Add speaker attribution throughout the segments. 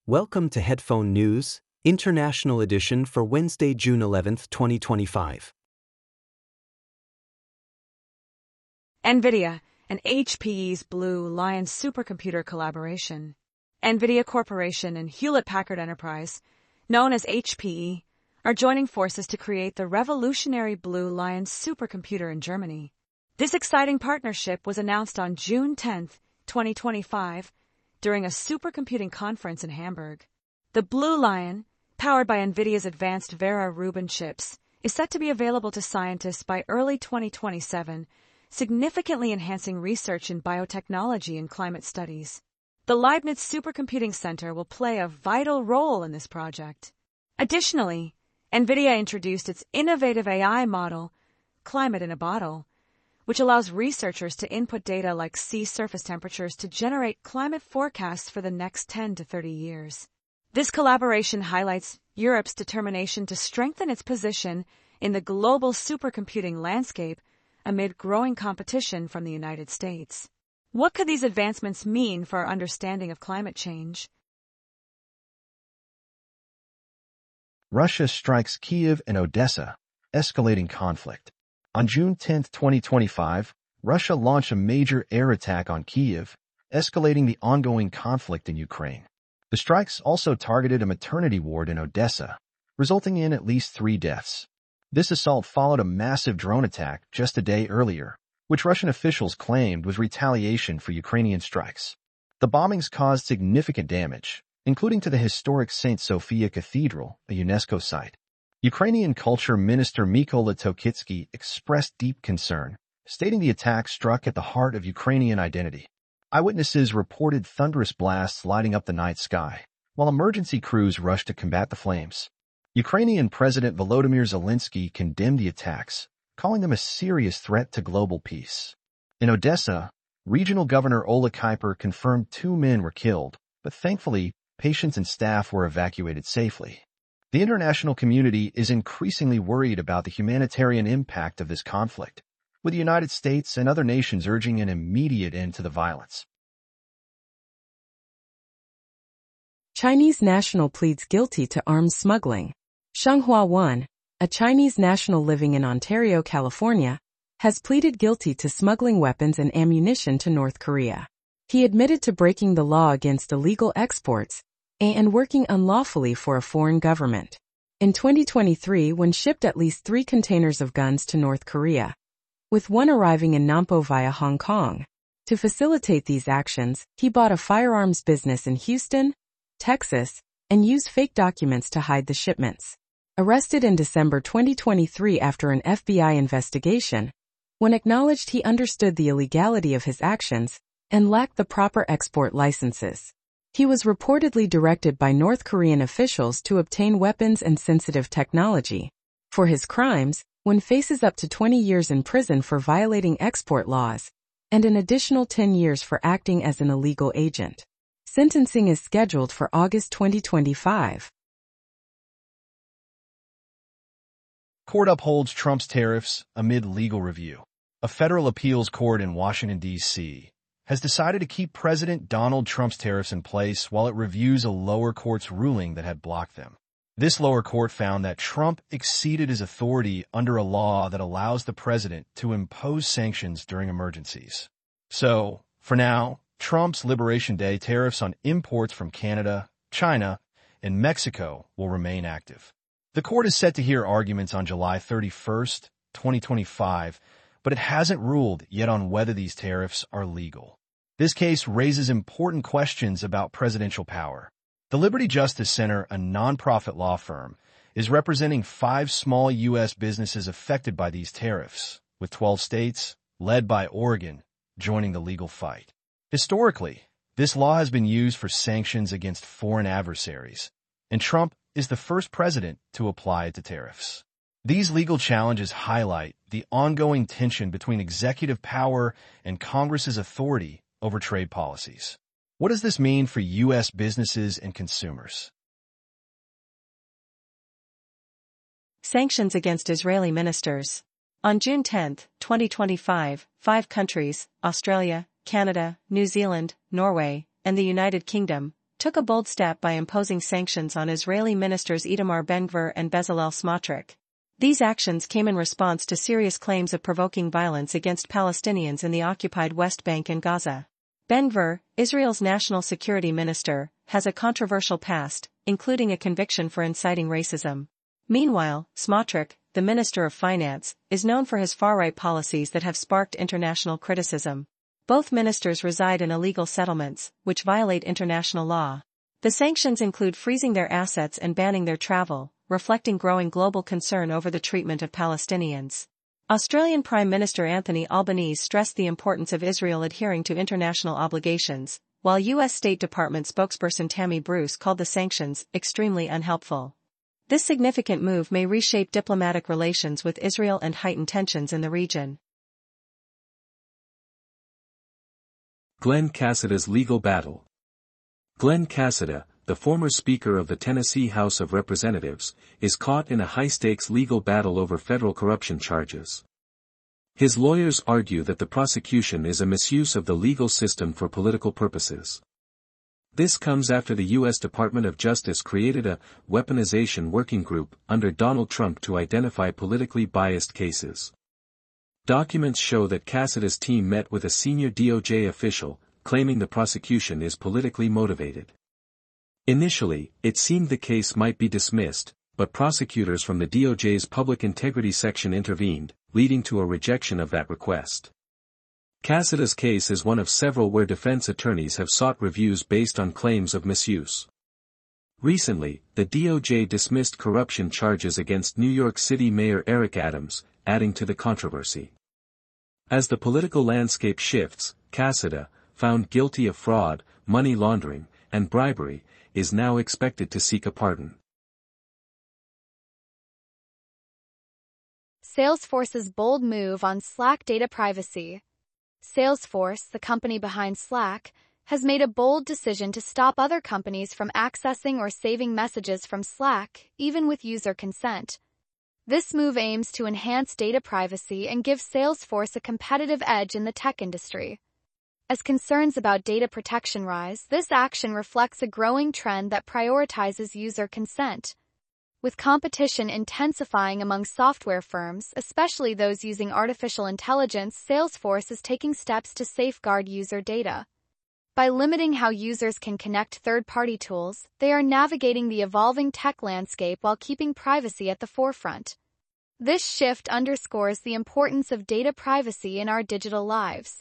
Speaker 1: Welcome to Headphone News, International Edition for Wednesday, June 11, 2025.
Speaker 2: NVIDIA and HPE's Blue Lion supercomputer collaboration. NVIDIA Corporation and Hewlett-Packard Enterprise, known as HPE, are joining forces to create the revolutionary Blue Lion supercomputer in Germany. This exciting partnership was announced on June 10, 2025, during a supercomputing conference in Hamburg. The Blue Lion, powered by NVIDIA's advanced Vera Rubin chips, is set to be available to scientists by early 2027, significantly enhancing research in biotechnology and climate studies. The Leibniz Supercomputing Center will play a vital role in this project. Additionally, NVIDIA introduced its innovative AI model, Climate in a Bottle, which allows researchers to input data like sea surface temperatures to generate climate forecasts for the next 10 to 30 years. This collaboration highlights Europe's determination to strengthen its position in the global supercomputing landscape amid growing competition from the United States. What could these advancements mean for our understanding of climate change?
Speaker 3: Russia strikes Kyiv and Odessa, escalating conflict. On June 10, 2025, Russia launched a major air attack on Kyiv, escalating the ongoing conflict in Ukraine. The strikes also targeted a maternity ward in Odessa, resulting in at least 3 deaths. This assault followed a massive drone attack just a day earlier, which Russian officials claimed was retaliation for Ukrainian strikes. The bombings caused significant damage, including to the historic St. Sophia Cathedral, a UNESCO site. Ukrainian Culture Minister Mykola Tokitsky expressed deep concern, stating the attack struck at the heart of Ukrainian identity. Eyewitnesses reported thunderous blasts lighting up the night sky, while emergency crews rushed to combat the flames. Ukrainian President Volodymyr Zelensky condemned the attacks, calling them a serious threat to global peace. In Odessa, Regional Governor Ola Kuiper confirmed 2 men were killed, but thankfully, patients and staff were evacuated safely. The international community is increasingly worried about the humanitarian impact of this conflict, with the United States and other nations urging an immediate end to the violence.
Speaker 4: Chinese national pleads guilty to arms smuggling. Shenghua Wan, a Chinese national living in Ontario, California, has pleaded guilty to smuggling weapons and ammunition to North Korea. He admitted to breaking the law against illegal exports and working unlawfully for a foreign government. In 2023, when shipped at least 3 containers of guns to North Korea, with one arriving in Nampo via Hong Kong. To facilitate these actions, he bought a firearms business in Houston, Texas, and used fake documents to hide the shipments. Arrested in December 2023 after an FBI investigation, Wan acknowledged he understood the illegality of his actions and lacked the proper export licenses. He was reportedly directed by North Korean officials to obtain weapons and sensitive technology. For his crimes, Wan faces up to 20 years in prison for violating export laws, and an additional 10 years for acting as an illegal agent. Sentencing is scheduled for August 2025.
Speaker 3: Court upholds Trump's tariffs amid legal review. A federal appeals court in Washington, D.C., has decided to keep President Donald Trump's tariffs in place while it reviews a lower court's ruling that had blocked them. This lower court found that Trump exceeded his authority under a law that allows the president to impose sanctions during emergencies. So, for now, Trump's Liberation Day tariffs on imports from Canada, China, and Mexico will remain active. The court is set to hear arguments on July 31st, 2025, but it hasn't ruled yet on whether these tariffs are legal. This case raises important questions about presidential power. The Liberty Justice Center, a nonprofit law firm, is representing 5 small U.S. businesses affected by these tariffs, with 12 states, led by Oregon, joining the legal fight. Historically, this law has been used for sanctions against foreign adversaries, and Trump is the first president to apply it to tariffs. These legal challenges highlight the ongoing tension between executive power and Congress's authority over trade policies. What does this mean for U.S. businesses and consumers?
Speaker 5: Sanctions against Israeli ministers. On June 10, 2025, 5 countries, Australia, Canada, New Zealand, Norway, and the United Kingdom, took a bold step by imposing sanctions on Israeli ministers Itamar Ben-Gvir and Bezalel Smotrich. These actions came in response to serious claims of provoking violence against Palestinians in the occupied West Bank and Gaza. Ben-Gvir, Israel's national security minister, has a controversial past, including a conviction for inciting racism. Meanwhile, Smotrich, the Minister of Finance, is known for his far-right policies that have sparked international criticism. Both ministers reside in illegal settlements, which violate international law. The sanctions include freezing their assets and banning their travel, reflecting growing global concern over the treatment of Palestinians. Australian Prime Minister Anthony Albanese stressed the importance of Israel adhering to international obligations, while U.S. State Department spokesperson Tammy Bruce called the sanctions extremely unhelpful. This significant move may reshape diplomatic relations with Israel and heighten tensions in the region.
Speaker 6: Glenn Cassida's legal battle. Glenn Cassida, the former Speaker of the Tennessee House of Representatives, is caught in a high-stakes legal battle over federal corruption charges. His lawyers argue that the prosecution is a misuse of the legal system for political purposes. This comes after the U.S. Department of Justice created a weaponization working group under Donald Trump to identify politically biased cases. Documents show that Cassida's team met with a senior DOJ official, claiming the prosecution is politically motivated. Initially, it seemed the case might be dismissed, but prosecutors from the DOJ's Public Integrity Section intervened, leading to a rejection of that request. Cassida's case is one of several where defense attorneys have sought reviews based on claims of misuse. Recently, the DOJ dismissed corruption charges against New York City Mayor Eric Adams, adding to the controversy. As the political landscape shifts, Cassida, found guilty of fraud, money laundering, and bribery, is now expected to seek a pardon.
Speaker 7: Salesforce's bold move on Slack data privacy. Salesforce, the company behind Slack, has made a bold decision to stop other companies from accessing or saving messages from Slack, even with user consent. This move aims to enhance data privacy and give Salesforce a competitive edge in the tech industry. As concerns about data protection rise, this action reflects a growing trend that prioritizes user consent. With competition intensifying among software firms, especially those using artificial intelligence, Salesforce is taking steps to safeguard user data. By limiting how users can connect third-party tools, they are navigating the evolving tech landscape while keeping privacy at the forefront. This shift underscores the importance of data privacy in our digital lives.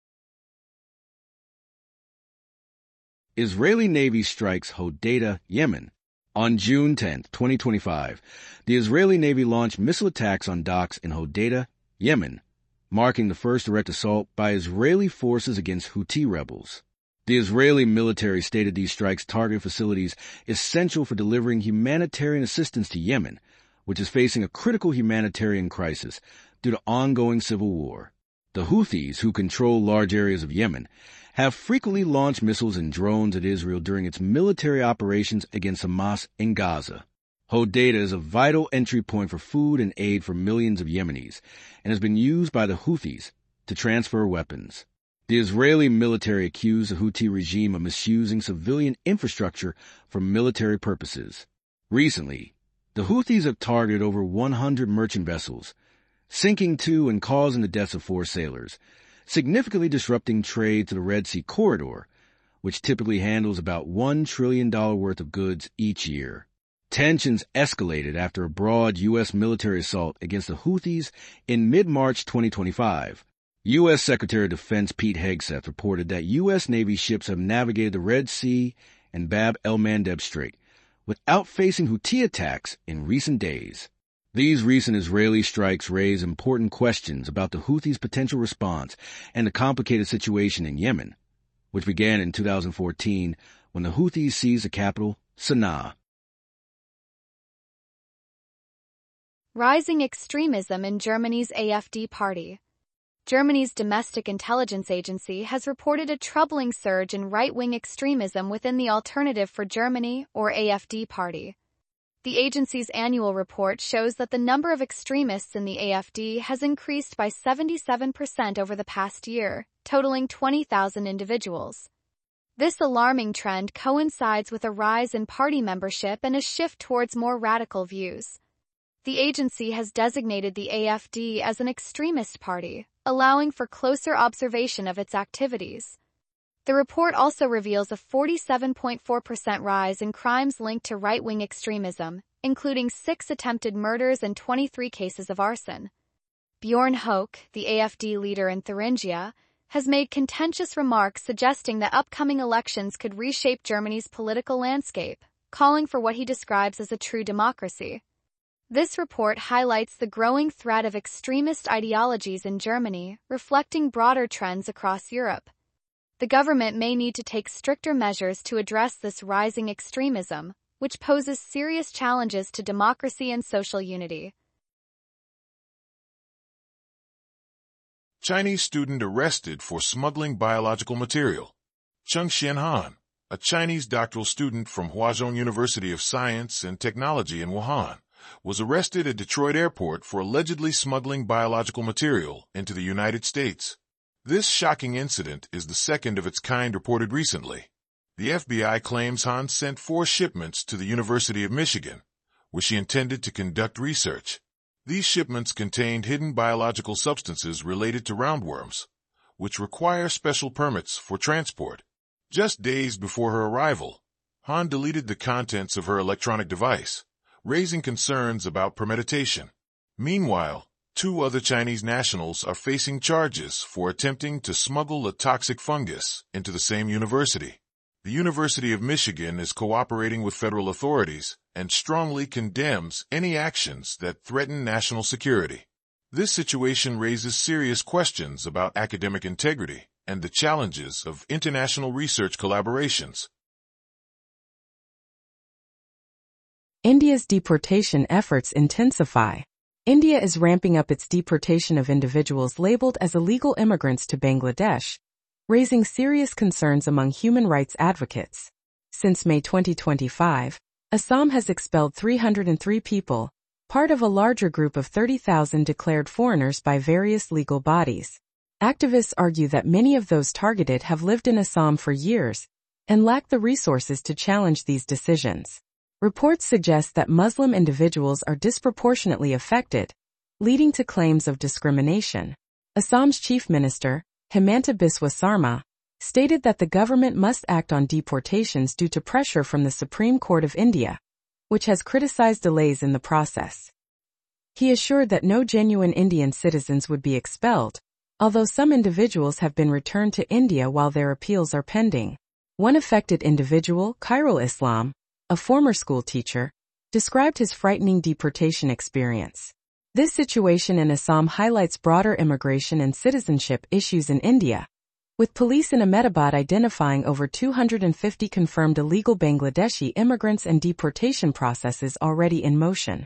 Speaker 3: Israeli Navy strikes Hodeidah, Yemen. On June 10, 2025, the Israeli Navy launched missile attacks on docks in Hodeidah, Yemen, marking the first direct assault by Israeli forces against Houthi rebels. The Israeli military stated these strikes targeted facilities essential for delivering humanitarian assistance to Yemen, which is facing a critical humanitarian crisis due to ongoing civil war. The Houthis, who control large areas of Yemen, have frequently launched missiles and drones at Israel during its military operations against Hamas in Gaza. Hodeidah is a vital entry point for food and aid for millions of Yemenis, and has been used by the Houthis to transfer weapons. The Israeli military accused the Houthi regime of misusing civilian infrastructure for military purposes. Recently, the Houthis have targeted over 100 merchant vessels, sinking 2 and causing the deaths of 4 sailors, significantly disrupting trade to the Red Sea corridor, which typically handles about $1 trillion worth of goods each year. Tensions escalated after a broad U.S. military assault against the Houthis in mid-March 2025. U.S. Secretary of Defense Pete Hegseth reported that U.S. Navy ships have navigated the Red Sea and Bab el-Mandeb Strait without facing Houthi attacks in recent days. These recent Israeli strikes raise important questions about the Houthis' potential response and the complicated situation in Yemen, which began in 2014 when the Houthis seized the capital, Sana'a.
Speaker 7: Rising extremism in Germany's AfD party. Germany's domestic intelligence agency has reported a troubling surge in right-wing extremism within the Alternative for Germany, or AfD party. The agency's annual report shows that the number of extremists in the AfD has increased by 77% over the past year, totaling 20,000 individuals. This alarming trend coincides with a rise in party membership and a shift towards more radical views. The agency has designated the AfD as an extremist party, allowing for closer observation of its activities. The report also reveals a 47.4% rise in crimes linked to right-wing extremism, including 6 attempted murders and 23 cases of arson. Bjorn Höcke, the AfD leader in Thuringia, has made contentious remarks suggesting that upcoming elections could reshape Germany's political landscape, calling for what he describes as a true democracy. This report highlights the growing threat of extremist ideologies in Germany, reflecting broader trends across Europe. The government may need to take stricter measures to address this rising extremism, which poses serious challenges to democracy and social unity.
Speaker 8: Chinese student arrested for smuggling biological material. Cheng Xianhan, a Chinese doctoral student from Huazhong University of Science and Technology in Wuhan, was arrested at Detroit Airport for allegedly smuggling biological material into the United States. This shocking incident is the second of its kind reported recently. The FBI claims Han sent 4 shipments to the University of Michigan, where she intended to conduct research. These shipments contained hidden biological substances related to roundworms, which require special permits for transport. Just days before her arrival, Han deleted the contents of her electronic device, raising concerns about premeditation. Meanwhile, 2 other Chinese nationals are facing charges for attempting to smuggle a toxic fungus into the same university. The University of Michigan is cooperating with federal authorities and strongly condemns any actions that threaten national security. This situation raises serious questions about academic integrity and the challenges of international research collaborations.
Speaker 4: India's deportation efforts intensify. India is ramping up its deportation of individuals labeled as illegal immigrants to Bangladesh, raising serious concerns among human rights advocates. Since May 2025, Assam has expelled 303 people, part of a larger group of 30,000 declared foreigners by various legal bodies. Activists argue that many of those targeted have lived in Assam for years and lack the resources to challenge these decisions. Reports suggest that Muslim individuals are disproportionately affected, leading to claims of discrimination. Assam's chief minister, Himanta Biswa Sarma, stated that the government must act on deportations due to pressure from the Supreme Court of India, which has criticized delays in the process. He assured that no genuine Indian citizens would be expelled, although some individuals have been returned to India while their appeals are pending. One affected individual, Khairul Islam, a former school teacher, described his frightening deportation experience. This situation in Assam highlights broader immigration and citizenship issues in India, with police in Ahmedabad identifying over 250 confirmed illegal Bangladeshi immigrants and deportation processes already in motion.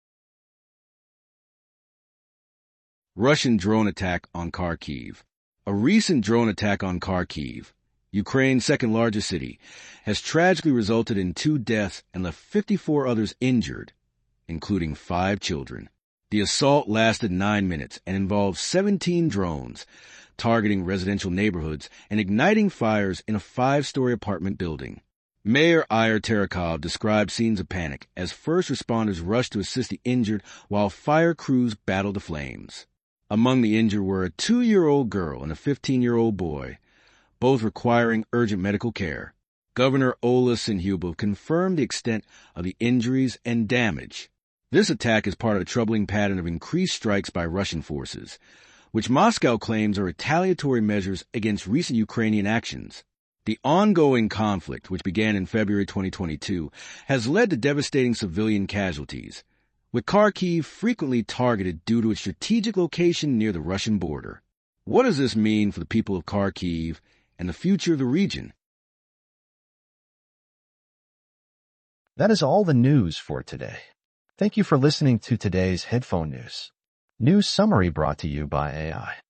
Speaker 9: Russian drone attack on Kharkiv. A recent drone attack on Kharkiv, Ukraine's second-largest city, has tragically resulted in 2 deaths and left 54 others injured, including 5 children. The assault lasted 9 minutes and involved 17 drones, targeting residential neighborhoods and igniting fires in a 5-story apartment building. Mayor Ayer Terakov described scenes of panic as first responders rushed to assist the injured while fire crews battled the flames. Among the injured were a 2-year-old girl and a 15-year-old boy, both requiring urgent medical care. Governor Ola Sinhubov confirmed the extent of the injuries and damage. This attack is part of a troubling pattern of increased strikes by Russian forces, which Moscow claims are retaliatory measures against recent Ukrainian actions. The ongoing conflict, which began in February 2022, has led to devastating civilian casualties, with Kharkiv frequently targeted due to its strategic location near the Russian border. What does this mean for the people of Kharkiv and the future of the region?
Speaker 3: That is all the news for today. Thank you for listening to today's Headphone News. News summary brought to you by AI.